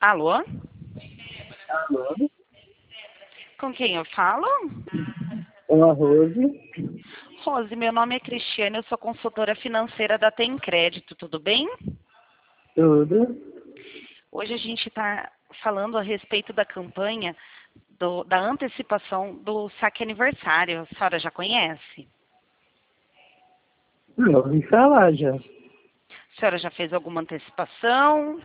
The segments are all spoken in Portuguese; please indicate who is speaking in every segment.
Speaker 1: Alô?
Speaker 2: Alô?
Speaker 1: Com quem eu falo?
Speaker 2: Olá, Rose.
Speaker 1: Rose, meu nome é Cristiane, eu sou consultora financeira da Tem Crédito, tudo bem?
Speaker 2: Tudo?
Speaker 1: Hoje a gente está falando a respeito da campanha da antecipação do saque aniversário. A senhora já conhece?
Speaker 2: Não, ouvi falar já.
Speaker 1: A senhora já fez alguma antecipação?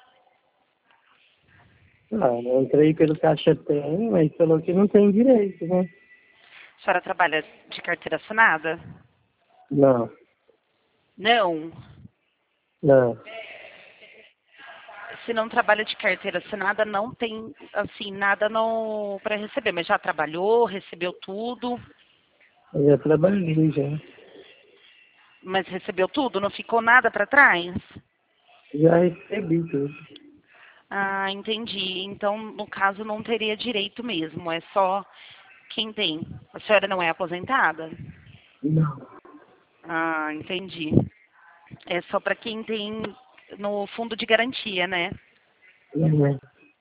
Speaker 2: Não, eu entrei pelo Caixa Tem, mas falou que não tem direito, né?
Speaker 1: A senhora trabalha de carteira assinada?
Speaker 2: Não,
Speaker 1: Não.
Speaker 2: não.
Speaker 1: Se não trabalha de carteira assinada, não tem, assim, nada para receber. Mas já trabalhou, recebeu tudo,
Speaker 2: Eu já trabalhei já.
Speaker 1: mas recebeu tudo, não ficou nada para trás?
Speaker 2: Já recebi tudo.
Speaker 1: Ah, entendi. Então, no caso, não teria direito mesmo. É só quem tem. A senhora não é aposentada?
Speaker 2: Não.
Speaker 1: Ah, entendi. É só para quem tem no fundo de garantia, né?
Speaker 2: Não.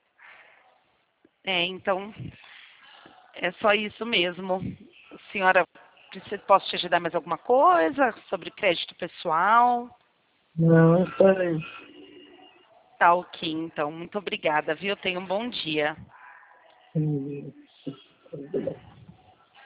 Speaker 1: É, então, é só isso mesmo. Senhora, posso te ajudar mais alguma coisa sobre crédito pessoal?
Speaker 2: Não, é só isso.
Speaker 1: Tá ok, então. Muito obrigada, viu? Tenha um bom dia.
Speaker 2: Hum.